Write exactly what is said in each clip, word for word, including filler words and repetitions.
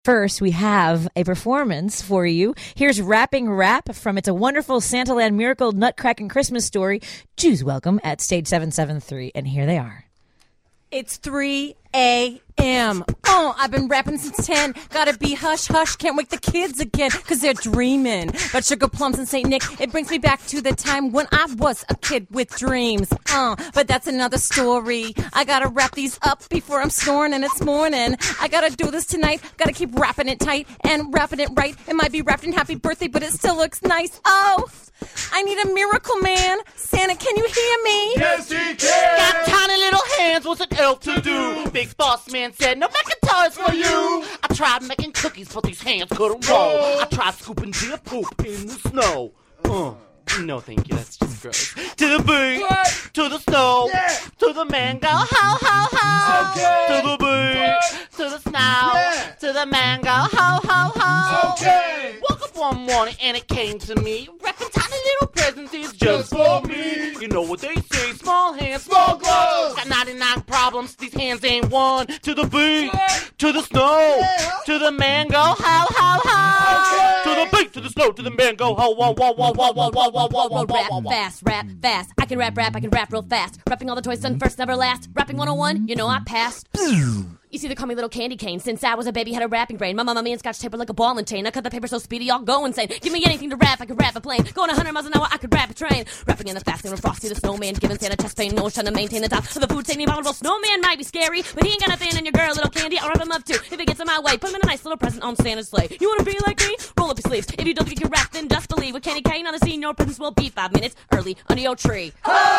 First, we have a performance for you. Here's Rapping Rap from It's a Wonderful Santaland Miracle Nutcracking Christmas Story. Jews welcome at Stage seven seven three, and here they are. It's three a.m. Oh, I've been rapping since ten. Gotta be hush hush. Can't wake the kids again, cause they're dreaming. But Sugar Plums and Saint Nick, it brings me back to the time when I was a kid with dreams. Uh, but that's another story. I gotta wrap these up before I'm snoring and it's morning. I gotta do this tonight. Gotta keep wrapping it tight and wrapping it right. It might be wrapped in happy birthday, but it still looks nice. Oh, I need a miracle man. Santa, can you hear me? Yes, he can. Got tiny little hands, what's an elf to do? Big boss man said, no Macintosh for you. I tried making cookies, but these hands couldn't roll. I tried scooping deer poop in the snow. Uh, no, thank you, that's just gross. To the bee, What? to the snow, Yeah. to the mango, ho, ho, ho. Okay. To the bee, What? to the snow, Yeah. to the mango, ho, ho, ho. Okay. Woke up one morning and it came to me, wrapping tiny little presents is just Just for me. You know what they say, small hands, Small gloves. Got ninety-nine problems, these hands ain't one. To the beat, What? to the snow, Yeah. to the mango, ho, ho, ho. Okay. To the beat, to the snow, to the mango, ho, whoa, whoa, whoa, whoa, whoa, whoa, whoa, whoa, whoa, Rap whoa, whoa. fast, rap fast. I can rap, rap, I can rap real fast. Rapping all the toys done first, never last. Rapping one oh one, you know I passed. You see, they call me little candy cane. Since I was a baby, had a rapping brain. My mama me and scotch tape like a ball and chain. I cut the paper so speedy, I'll go insane. Give me anything to rap, I could rap a plane. Going a hundred miles an hour, I could rap a train. Rapping in the fast lane with Frosty the Snowman, giving Santa chest pain. No one's trying to maintain the top of the food chain. The abominable snowman might be scary, but he ain't got nothing in your girl, little candy. I'll wrap him up too if it gets in my way. Put him in a nice little present on Santa's sleigh. You wanna be like me? Roll up your sleeves. If you don't think you can rap, then just believe. With candy cane on the scene, your presents will be five minutes early under your tree.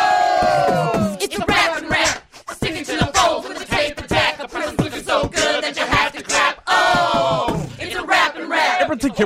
Oh! It's a rap and rap, sticking to the fold with the tape attack. A present looking so good that you have to clap. Oh, it's a rap and rap.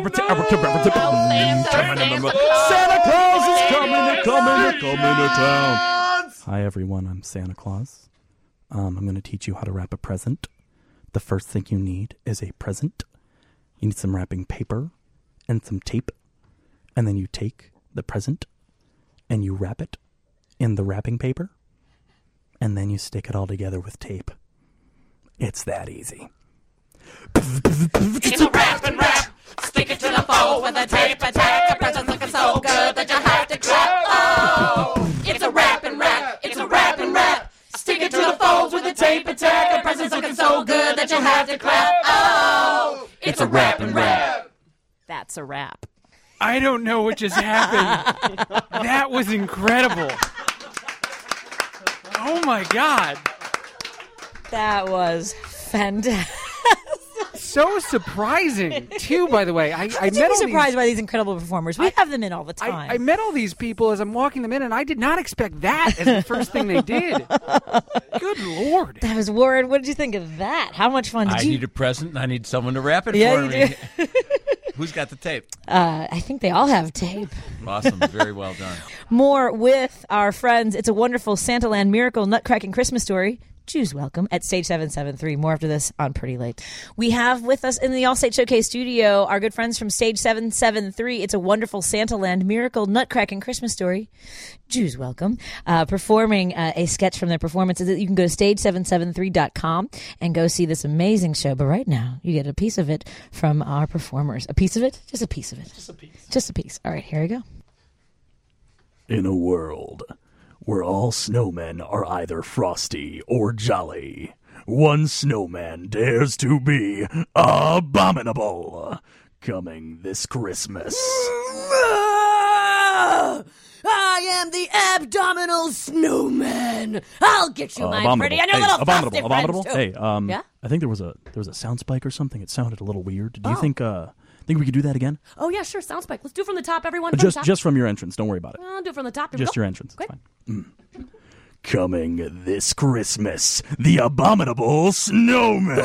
Santa Claus is coming, coming, coming to town. Hi everyone, I'm Santa Claus. Um, I'm going to teach you how to wrap a present. The first thing you need is a present. You need some wrapping paper and some tape. And then you take the present and you wrap it in the wrapping paper. And then you stick it all together with tape. It's that easy. It's a rap and rap, stick it to the fold with a tape attack. A present looking so good that you have to clap. Oh, it's a rap and rap, it's a rap and rap. Stick it to the folds with a tape attack. A present's looking so good that you have to clap. Oh, it's a rap and rap. That's a rap. I don't know what just happened. That was incredible. Oh my God. That was fantastic. So surprising, too, by the way. I, I How met you be all surprised these, by these incredible performers? We I- have them in all the time. I, I met all these people as I'm walking them in, and I did not expect that as the first thing they did. Good Lord. That was Warren. What did you think of that? How much fun did I you? need a present and I need someone to wrap it Yeah, for you me. do. Who's got the tape? Uh, I think they all have tape. Awesome. Very well done. More with our friends. It's a Wonderful Santaland Miracle Nutcracking Christmas Story. Jews welcome at Stage seven seven three. More after this on Pretty Late. We have with us in the Allstate Showcase studio our good friends from Stage seven seven three. It's a Wonderful Santaland Miracle Nutcracking Christmas Story. Jews welcome. Uh, performing uh, a sketch from their performances. You can go to stage seven seven three dot com and go see this amazing show. But right now, you get a piece of it from our performers. A piece of it? Just a piece of it. Just a piece. Just a piece. All right, here we go. In a world where all snowmen are either frosty or jolly, one snowman dares to be abominable. Coming this Christmas. I am the abdominal snowman. I'll get you, Uh, my abominable. pretty. And your Hey, little abominable. frosty Abominable. friends, too. Hey, um, Yeah? I think there was a there was a sound spike or something. It sounded a little weird. Do you Oh. think uh think we could do that again? Oh, yeah, sure. Sound spike. Let's do it from the top, everyone. From Just the top. just from your entrance. Don't worry about it. I'll do it from the top. Here we Just go. your entrance. It's Okay. fine. Mm. Coming this Christmas, the abominable snowman.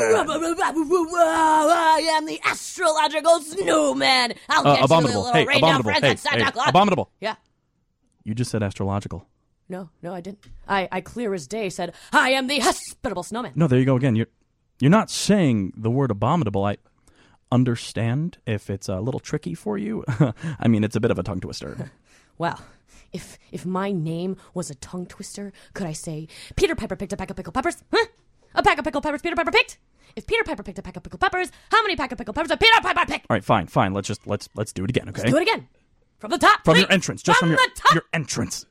I am the astrological snowman. I'll Uh, get abominable. you, little Hey, rain abominable. down Hey, friends like Santa hey, Claus. abominable. Yeah. You just said astrological. No, no, I didn't. I, I clear as day said, I am the hospitable snowman. No, there you go again. You're you're not saying the word abominable. I understand if it's a little tricky for you. I mean, it's a bit of a tongue twister. Well, if if my name was a tongue twister, could I say, Peter Piper picked a pack of pickled peppers? Huh? A pack of pickled peppers Peter Piper picked. If Peter Piper picked a pack of pickled peppers, how many pack of pickled peppers did Peter Piper pick? All right, fine, fine. Let's just let's let's do it again, okay? Do it again. From the top. From please. your entrance, just from, from your the top. your entrance.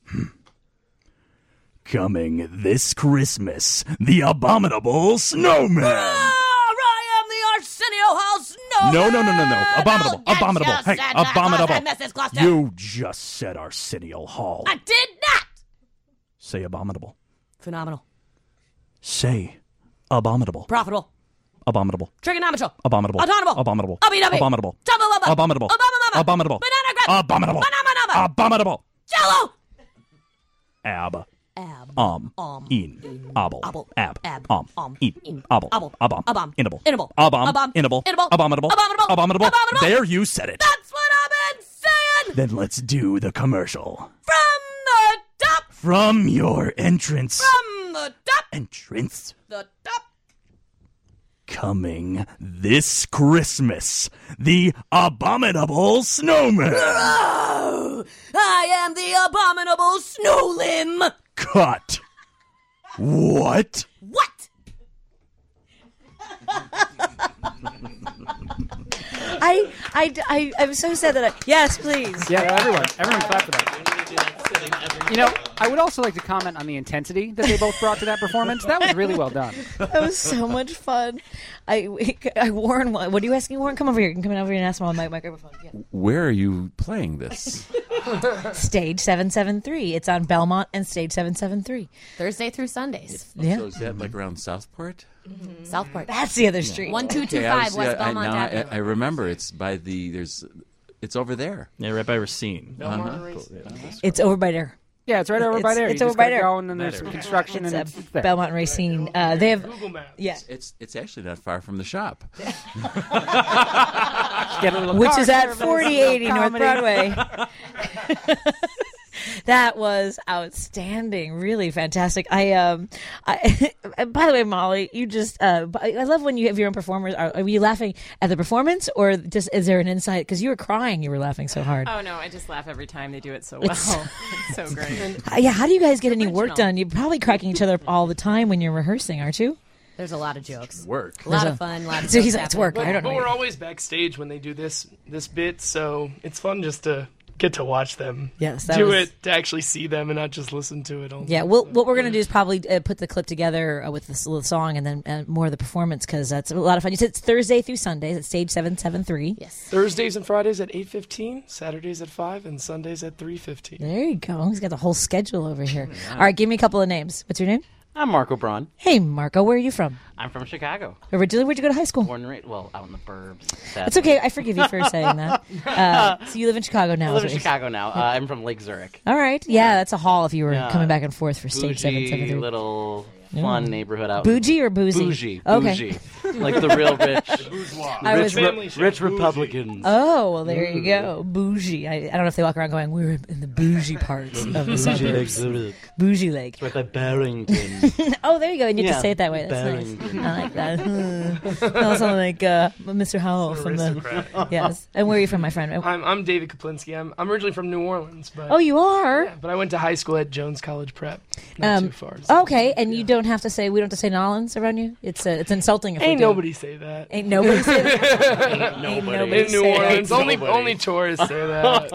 Coming this Christmas, the abominable snowman. I am the Arsenio Hall Snowman. No, no, no, no, no. Abominable, Oh, abominable. you Hey, said that, abominable. Claus, Missus Gloucester. You just said Arsenio Hall. I did not. Say abominable. Phenomenal. Say abominable. Profitable. Abominable. Trigonometrical. Abominable. Autonomable. Abominable. Ubby-dubby. Abominable. Jumbo-wubba. Abominable. Obama-mama. Abominable. Banana grab. Abominable. Banana-mama. Abominable. Jello. Ab. Ab. Um. Um. In. Abel. Abel. Ab. Ab. Um. Um. In. In. Abel. Abel. Abom. Abom. Inable. Inable. Abom. Abom. Inable. Inable. Abominable. Abominable. Abominable. Abominable. There, you said it. That's what I've been saying. Then let's do the commercial. From the top. From your entrance. From the top. Entrance. The top. Coming this Christmas, the abominable snowman. Oh, I am the abominable snow limb. Cut. What? What? I, I, I, I'm so sad that I. Yes, please. Yeah, everyone, everyone clap for that. You know, I would also like to comment on the intensity that they both brought to that performance. That was really well done. That was so much fun. I, I Warren, what are you asking, Warren? Come over here. You can come over here and ask him on my microphone. Yeah. Where are you playing this? Stage seven seven three. It's on Belmont and Stage seven seven three. Thursday through Sundays. Yeah. So is that like around Southport? Southport. That's the other street. One two two Okay, I five was- West yeah, I, Belmont now I, Avenue. I remember it's by the there's it's over there. Yeah, right by Racine. Uh-huh. It's over by there. Yeah, it's right over by It's- there. it's You over just by gotta there. go, and then there's some construction, It's, and uh, it's, it's there. Belmont and Racine. Uh, they have. Google Maps. Yeah. It's it's actually not far from the shop. Get a little Which car is at service, forty eighty North comedy. Broadway. That was outstanding, really fantastic. I um, I, by the way, Molly, you just uh, I love when you have your own performers. Are, are you laughing at the performance, or just is there an insight? Because you were crying, you were laughing so hard. Oh no, I just laugh every time they do it so well. It's so great. Uh, yeah, how do you guys get any work Original. done? You're probably cracking each other up all the time when you're rehearsing, aren't you? There's a lot of jokes. Work. A lot There's of a- fun. A lot of So he's jokes like, it's happen. work. But, I don't but know. we're always backstage when they do this this bit, so it's fun just to get to watch them. Yes, that do was- it to actually see them and not just listen to it. All Yeah, well, what we're going to do is probably uh, put the clip together uh, with this little song and then uh, more of the performance because that's a lot of fun. You said it's Thursday through Sundays at Stage seven seven three. Yes. Thursdays and Fridays at eight fifteen, Saturdays at five, and Sundays at three fifteen. There you go. He's got the whole schedule over here. All right, give me a couple of names. What's your name? I'm Marco Braun. Hey, Marco, where are you from? I'm from Chicago. Originally, where'd you go to high school? Born and raised, well, out in the burbs. It's okay. I forgive you for saying that. Uh, so you live in Chicago now. I live is in what you're- Chicago now. Uh, I'm from Lake Zurich. All right. Yeah, that's a haul if you were Yeah. coming back and forth for Stage seven seven Bougie three. little fun neighborhood out. Bougie or boozy? Bougie. Okay. Bougie. Like the real rich, I rich, was- re- Family show. rich Bougie. Republicans. Oh, well, there you go. Bougie. I, I don't know if they walk around going, we're in the bougie parts of the Bougie Lake suburbs. Zurich. Bougie Lake. Right by Barrington. Oh, there you go. And you have to Yeah, say it that way. That's Barrington. nice. I like that. Hmm. Sounds like uh, Mister Howell from the. Aristocrat. Yes. And where are you from, my friend? I'm, I'm David Kaplinski. I'm, I'm originally from New Orleans, but Oh, you are? yeah, but I went to high school at Jones College Prep. Not Um, too far. so- Okay, and you don't have to say, we don't have to say Nolans around you? It's uh, it's insulting if we Ain't do. nobody say that. Ain't nobody say that? Ain't nobody In New say that. Orleans, only Nobody. only tourists say that.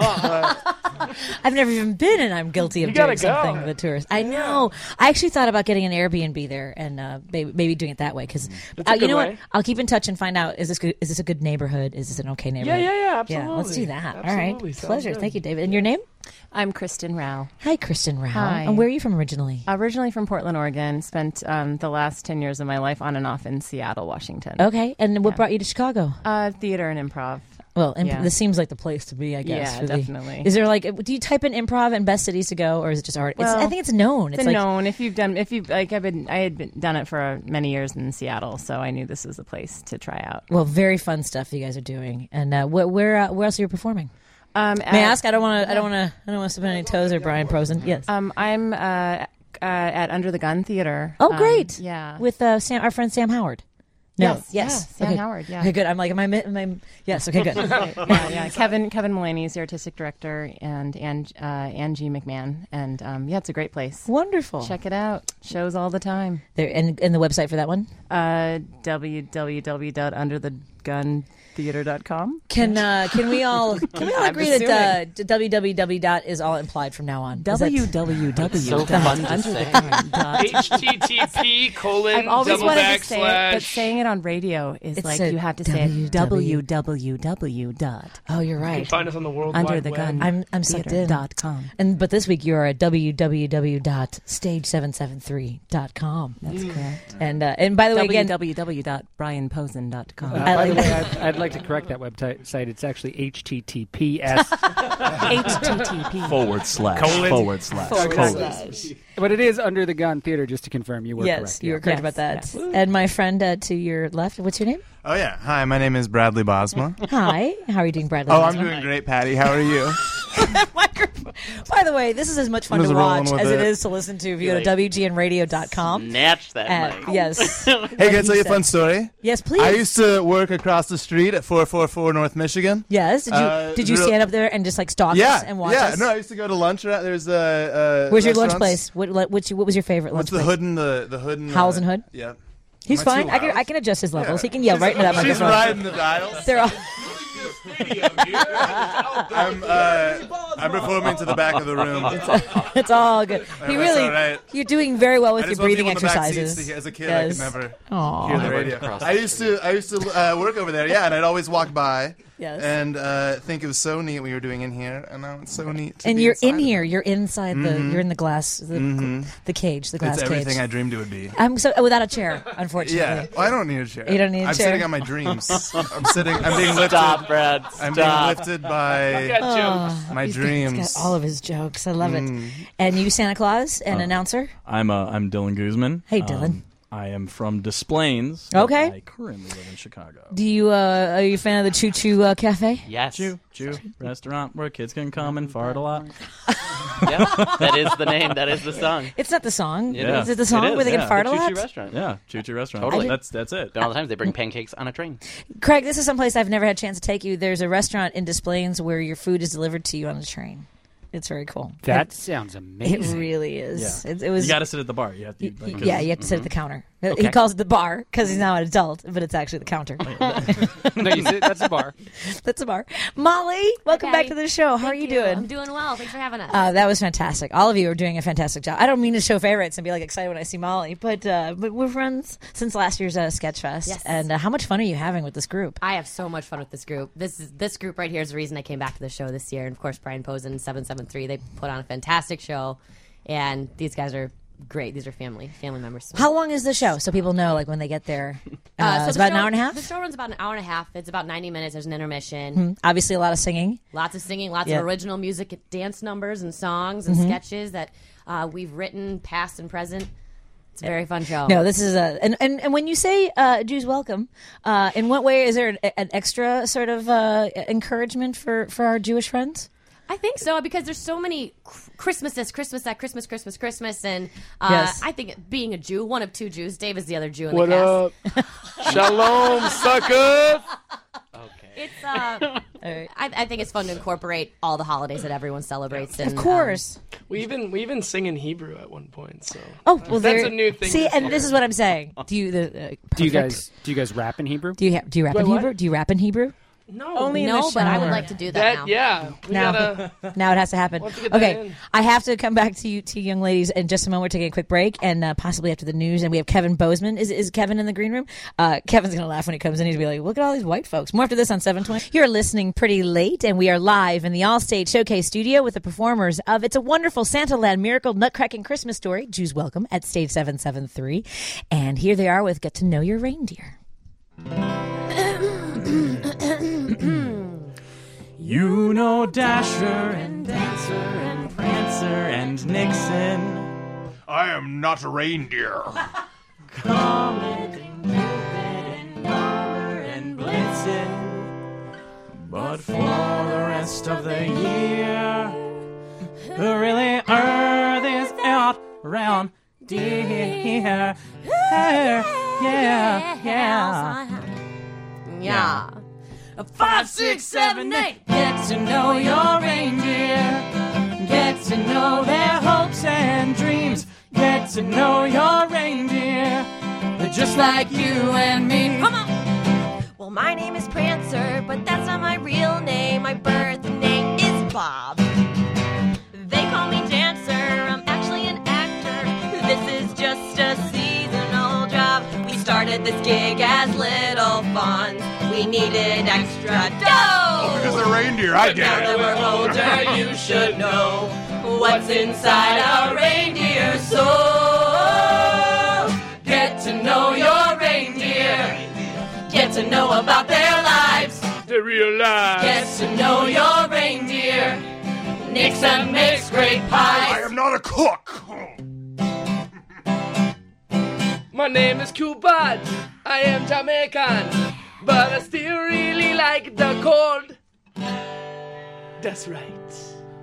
But I've never even been, and I'm guilty of You gotta doing something go. with tourists. I know. I actually thought about getting an Airbnb there and uh, maybe, maybe doing it that way because That's a uh, you good know way. what? I'll keep in touch and find out is this good, is this a good neighborhood? Is this an okay yeah, neighborhood? yeah, yeah, Yeah, absolutely. let's do that. Absolutely. All right, Sounds pleasure. good. Thank you, David. And your name? I'm Kristen Rao. Hi, Kristen Rao. Hi. And where are you from originally? Originally from Portland, Oregon. Spent um, the last ten years of my life on and off in Seattle, Washington. Okay, and what Yeah. brought you to Chicago? Uh, theater and improv. Well, imp- Yeah. this seems like the place to be, I guess. Yeah, for the- definitely. Is there like, do you type in improv and best cities to go, or is it just art? It's, I Well, think it's known. It's, It's like, known if you've done if you like I've been I had been, done it for many years in Seattle, so I knew this was the place to try out. well, very fun stuff you guys are doing. And uh, wh- where uh, where else are you performing? Um, May I ask? I don't want to. I don't want to. I don't want to step on any toes or Brian Prosen. Yes. Um, I'm uh, uh, at Under the Gun Theater. oh, Um, great. yeah. With uh, Sam, our friend Sam Howard. No. Yes, Yes. yeah, Sam okay. Howard, yeah. Okay, good. I'm like, am I? mi- Am I yes. Okay, good. yeah, yeah. Kevin Kevin Mulaney is the artistic director, and and uh, Angie McMahon, and um, yeah, it's a great place. Wonderful. Check it out. Shows all the time. There and, and the website for that one. Uh, w w w dot under the gun theater dot com. Can uh, can we all can we all I'm agree that uh, w w w dot is all implied from now on? Is that- w w w So dot fun to under say. the gun dot H T T P colon I've always double wanted to say it, but backslash. saying it on radio is It's like a you have to say it W W. w w w dot Oh, you're You can right. find us on the World under Wide the Web. gun I'm I'm sucked theater in. dot com. And but this week you're at w w w dot stage seven seven three dot com. That's correct. And uh, and by the way, again, w w w dot brian posen dot com. Uh, I by like the way, I'd, I'd like to correct that website. Site. It's actually H T T P S. H T T P. Forward slash. Colon. Forward slash. Forward colon. slash. But it is Under the Gun Theater, just to confirm. You were yes, correct. you were yeah. correct Yes, about that. yes. And my friend uh, to your left, what's your name? Oh, yeah. Hi, my name is Bradley Bosma. Hi, how are you doing, Bradley? Oh, I'm Bosma? doing great, Patty. How are you? Microphone. By the way, this is as much fun I'm to just rolling watch with as it it. is to listen to if you go to Right. w g n radio dot com. Snatch that Uh, mic. yes. Hey, can I tell you a fun story? Yes, please. I used to work across the street at four forty-four North Michigan. Yes. Did you Uh, did you real- stand up there and just like stalk Yeah, us and watch yeah. us? No, I used to go to lunch. Right? There's a. Uh, Where's your lunch restaurants. place? What what, which, what was your favorite What's lunch the place? hood and the the hood and Howls uh, and Hood? Yeah. He's Am I fine. too I can loud? I can adjust his levels. Yeah. He can yell right into that She's microphone. riding the dials. They're all, I'm uh, I'm performing to the back of the room. it's all good. He That's really, all right. you're doing very well with I your just want breathing people in the back seats exercises. to hear- As a kid, Yes. I could never Aw. hear the Never radio. cross the I used to I used to uh, work over there, yeah, and I'd always walk by Yes. and uh, think it was so neat what you were doing in here, and now it's so neat. To And be you're in inside of here. it. You're inside the. You're in the glass. The, Mhm. the cage. The glass It's everything cage. I dreamed it would be. I'm so without a chair, unfortunately. Yeah, well, I don't need a chair. You don't need a I'm chair? sitting on my dreams. I'm sitting. I'm being lifted. Stop, Brad. I'm being Stop. lifted by Got jokes. my He's got- dreams. He's got all of his jokes. I love it. Mm. And you, Santa Claus, an announcer. I'm uh, I'm Dylan Guzman. Hey, Dylan. Um, I am from Des Plaines. but Okay. I currently live in Chicago. Do you uh, are you a fan of the Choo Choo uh, Cafe? Yes. Jew, Jew restaurant where kids can come and fart a lot. Yep. That is the name. That is the song. It's not the song. It Is is. it the song It is, where they yeah. can fart a Choo lot? Choo restaurant. Yeah, Choo Choo restaurant. Totally. That's that's it. All the times they bring pancakes on a train. Craig, this is someplace I've never had a chance to take you. There's a restaurant in Des Plaines where your food is delivered to you on a train. It's very cool. That sounds It amazing. really is. Yeah. It, it was. You got to sit at the bar. You have to. y- Like, y- yeah, you have to sit at the counter. He Okay. calls it the bar because he's now an adult, but it's actually the counter. No, you sit, that's a bar. That's a bar. Molly, welcome Okay. back to the show. How are you, doing? I'm doing well. Thanks for having us. Uh, that was fantastic. All of you are doing a fantastic job. I don't mean to show favorites and be like excited when I see Molly, but uh, but we're friends since last year's uh, Sketchfest. Yes. And uh, how much fun are you having with this group? I have so much fun with this group. This is this group right here is the reason I came back to the show this year. And of course, Brian Posen, seven seven three, they put on a fantastic show, and these guys are great. These are family family members. How long is the show so people know like when they get there? Uh, Uh, so it's the about show- an hour and a half. The show runs about an hour and a half. It's about ninety minutes. There's an intermission. Mhm. Obviously, a lot of singing. Lots of singing, lots Yeah. of original music, dance numbers, and songs and sketches that uh, we've written, past and present. It's a very fun show. No, this is a and, and, and when you say uh, Jews welcome, uh, in what way is there an, an extra sort of uh, encouragement for, for our Jewish friends? I think so because there's so many cr- Christmases, Christmas at Christmas, Christmas, Christmas, and uh, Yes. I think being a Jew, one of two Jews, Dave is the other Jew in What the cast. up? Shalom, suckers. It's uh, I, I think it's fun to incorporate all the holidays that everyone celebrates. And, Of course. We even we even sing in Hebrew at one point. So Oh well, that's there- a new thing. See, this and year. this is what I'm saying. Do you the uh, Do you perfect- guys do you guys rap in Hebrew? do you ha- do you rap Wait, in what? Hebrew? Do you rap in Hebrew? no, Only in no, the but I would shower. like to do that, that now. yeah. We Now, gotta. now it has to happen. Once we get that Okay, in. I have to come back to you, two young ladies, in just a moment. We're taking a quick break, and uh, possibly after the news. And we have Kevin Bozeman. Is is Kevin in the green room? Uh, Kevin's gonna laugh when he comes in. He's gonna be like, "Look at all these white folks." More after this on seven twenty. You're listening Pretty Late, and we are live in the Allstate Showcase studio with the performers of "It's a Wonderful Santa Land Miracle Nutcracking Christmas Story." Jews welcome at Stage seven seven three, and here they are with "Get to Know Your Reindeer." You know Dasher and Dancer and Prancer and Nixon. I am not a reindeer. Comet and Cupid and Donner and Blitzen. But for the rest of the year, really Earth is out round dear. Yeah, yeah. Yeah. A five, six, seven, eight. Get to know your reindeer. Get to know their hopes and dreams. Get to know your reindeer. They're just like you and me. Come on. Well, my name is Prancer, but that's not my real name. My birth name is Bob. They call me Dancer. I'm actually an actor. This is just a seasonal job. We started this gig as little fun. We needed extra dough. Because the reindeer, I Now get that it. we're older, you should know what's inside a reindeer soul. Get to know your reindeer. Get to know about their lives. Their real lives. Get to know your reindeer. Nixon makes great pies. I am not a cook. My name is Cupid. I am Jamaican, but I still really like the cold. That's right.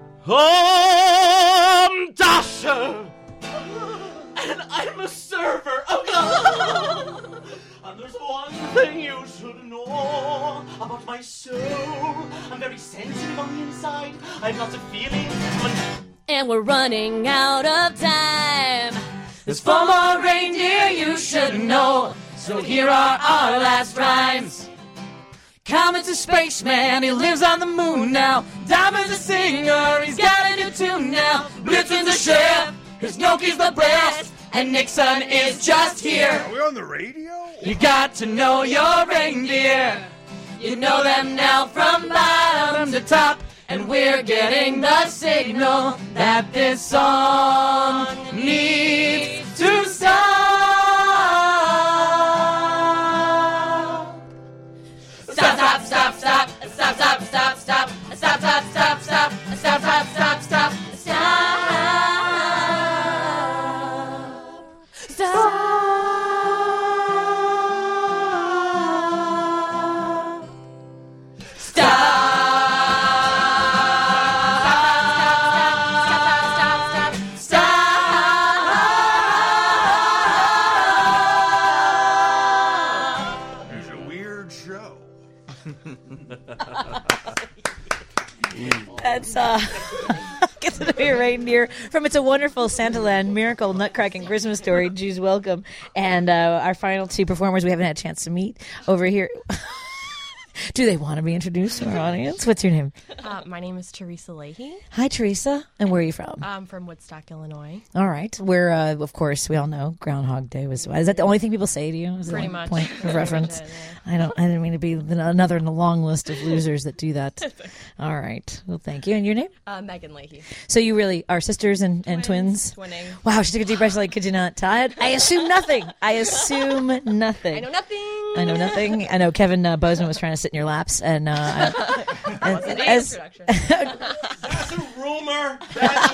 I'm Dasher, and I'm a server. Oh God! And there's one thing you should know about my soul. I'm very sensitive on the inside. I have lots of feelings. And we're running out of time. There's four more reindeer you should know. So here are our last rhymes. Comet's a spaceman, he lives on the moon now. Diamond's a singer, he's got a new tune now. Blitzen's a chef, his gnocchi's the best. And Nixon is just here. Are we on the radio? You got to know your reindeer. You know them now from bottom to top. And we're getting the signal that this song needs to stop. Stop, stop, stop, stop, stop, stop, stop, stop, stop, stop, stop, stop, stop, stop, stop, stop, stop, stop. That's uh, Get to Know Your Reindeer from It's a Wonderful Santaland Miracle Nutcracking Christmas Story. Jews welcome. And uh, our final two performers we haven't had a chance to meet over here. Do they want to be introduced to our audience? What's your name? Uh, my name is Teresa Leahy. Hi, Teresa. And where are you from? I'm from Woodstock, Illinois. All right. We're, uh, of course, we all know Groundhog Day was. Is that the only thing people say to you? Is Pretty that much. Point of reference. Pretty much it, I don't. I didn't mean to be another in the long list of losers that do that. All right. Well, thank you. And your name? Uh, Megan Leahy. So you really are sisters and, and twins? Twinning. Wow. She took a deep breath. Like, could you not tell? I, I assume nothing. I assume nothing. I know nothing. I know nothing. I know Kevin uh, Bozeman was trying to sit in your laps, and uh, I, That was as, an introduction. That's a rumor. That's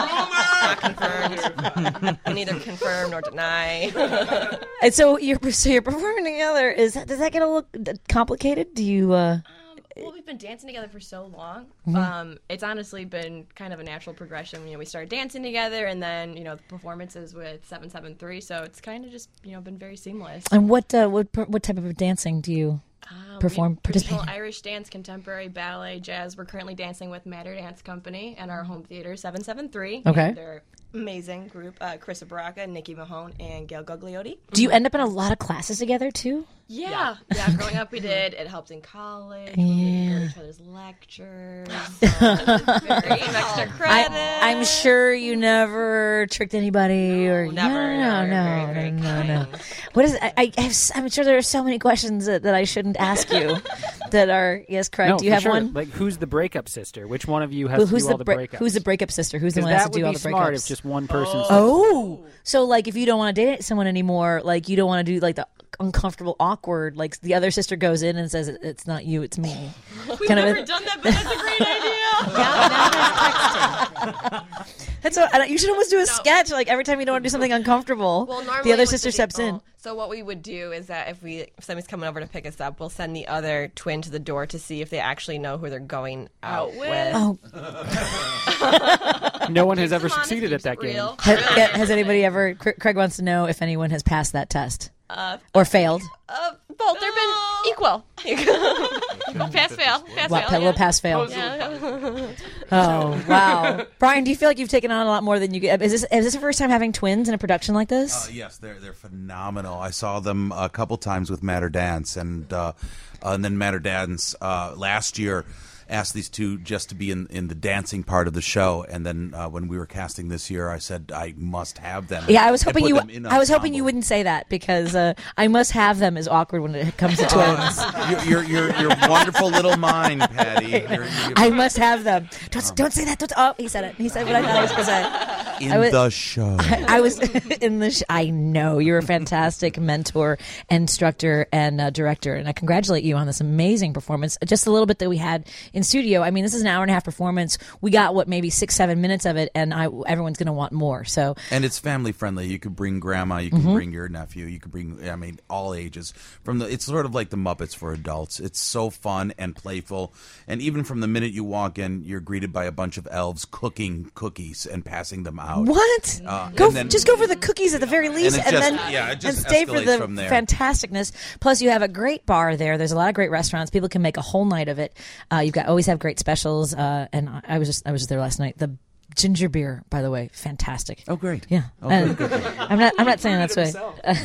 a rumor. Confirmed. Neither confirm nor deny. and so you're so you're performing together. Is that, does that get a little complicated? Do you? Uh, Well, we've been dancing together for so long. Mhm. Um, it's honestly been kind of a natural progression. You know, we started dancing together, and then you know the performances with seven seven three. So it's kind of just you know been very seamless. and what uh, what what type of dancing do you Uh, perform? we- Participate? traditional Irish dance, contemporary ballet, jazz. We're currently dancing with Matter Dance Company and our home theater seven seven three. Okay. And their amazing group, uh, Chris Baraka, Nikki Mahone, and Gail Gugliotti. Do you end up in a lot of classes together too? Yeah, yeah. Growing up, we did. It helped in college. We Yeah. would go to each other's lectures. um, very extra credit. I, I'm sure you never tricked anybody, or never, No, no, no, very, no, very no, no. kind. What is? I, I have, s- I'm sure there are so many questions that, that I shouldn't ask you. that are yes, correct. No, do you for have sure. one? Like, who's the breakup sister? Which one of you has Who- to who's do the all the break- breakups? who's the breakup sister? Who's the 'Cause one that has that to do would all be the smart breakups? if just one person. Oh, so like if you don't want to date someone anymore, like you don't want to do like the uncomfortable, awkward, like the other sister goes in and says it's not you, it's me. We've Kind of never a- done that, but that's a great idea. That's what, and you should almost do a sketch like every time you don't want to do something uncomfortable. Well, normally the other with sister steps in. people- So what we would do is that if we if somebody's coming over to pick us up, we'll send the other twin to the door to see if they actually know who they're going out, with. Oh. No one has ever Come on, succeeded at it that seems game. real. Has, yeah, has anybody ever? Cra- Craig wants to know if anyone has passed that test. Uh, or failed? Uh, both. They've been equal. pass fail. Pass What, fail. little pass fail. Yeah. Oh wow, Brian, do you feel like you've taken on a lot more than you get? Is this is this the first time having twins in a production like this? Uh, yes, they're they're phenomenal. I saw them a couple times with Matter Dance, and uh, uh, and then Matter Dance uh, last year asked these two just to be in, in the dancing part of the show, and then uh, when we were casting this year, I said I must have them. Yeah, I was and hoping put you. them in I was hoping ensemble. you wouldn't say that because uh, I must have them is awkward when it comes to twins. Your your your wonderful little mind, Patty. You're, you're, I must have them. Don't don't say that. Don't, oh, he said it. He said what I thought I was going to say. in I was, the show. I, I was in the. Sh- I know you're a fantastic mentor, instructor, and uh, director, and I congratulate you on this amazing performance. Just a little bit that we had in studio. I mean, this is an hour and a half performance. We got what maybe six, seven minutes of it, and I everyone's going to want more. So And it's family friendly. You could bring grandma. You can Mhm. bring your nephew. You could bring. I mean, all ages. From the, it's sort of like the Muppets for adults. It's so fun and playful. And even from the minute you walk in, you're greeted by a bunch of elves cooking cookies and passing them out. What? Uh, Go and then, just go for the cookies at the very least, it and, just- then yeah, it just and stay for escalates the from there. fantasticness. Plus, you have a great bar there. There's a lot of great restaurants. People can make a whole night of it. Uh, you've got always have great specials. Uh, and I, I was just I was just there last night. The ginger beer, by the way, fantastic. Oh, great. Yeah. Oh, And good, good. I'm not I'm not saying that's way.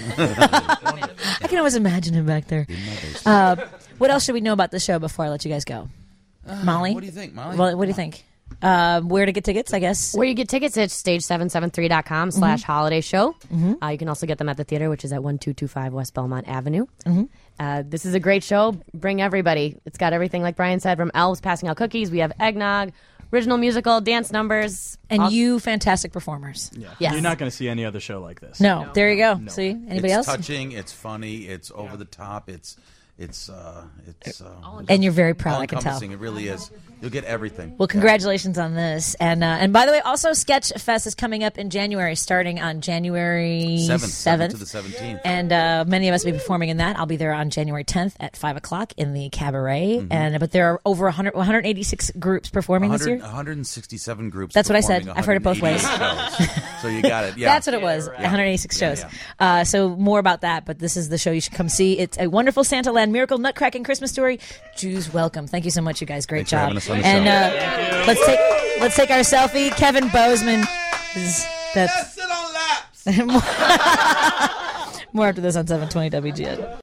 I can always imagine him back there. Uh, what else should we know about the show before I let you guys go? Molly, what do you think, Molly? Well, what do you think? Uh, where to get tickets? I guess. Where you get tickets at stage seven seven three dot com slash holiday show. Mhm. Uh, you can also get them at the theater, which is at one two two five West Belmont Avenue. Mhm. Uh, this is a great show. Bring everybody. It's got everything, like Brian said, from elves passing out cookies. We have eggnog, original musical, dance numbers. And all- you fantastic performers. Yeah. Yes. You're not going to see any other show like this. No, there you go. See, anybody it's else? touching. It's funny. It's over the top. It's it's uh, it's uh, And you're very proud, I can tell. all-encompassing. It really is. You'll get everything. Well, congratulations on this, and uh, and by the way, also Sketch Fest is coming up in January, starting on January Seventh, seventh to seventh, the seventeenth. and uh, many of us will be performing in that. I'll be there on January tenth at five o'clock in the Cabaret, Mm-hmm. and but there are over one hundred, one hundred eighty-six groups performing this one hundred, year. one hundred sixty-seven groups. That's what I said. performing I've heard it both ways. one hundred eighty shows. So you got it. Yeah, That's what it was. one hundred eighty-six Yeah, shows. Uh, so more about that, but this is the show you should come see. It's a wonderful Santa Land Miracle Nutcracking Christmas Story. Jews welcome. Thank you so much, you guys. Great Thanks for job. having us on the and show. Uh, let's take let's take our selfie. Kevin Bozeman is that's Sit on laps. more after this on seven twenty W G N.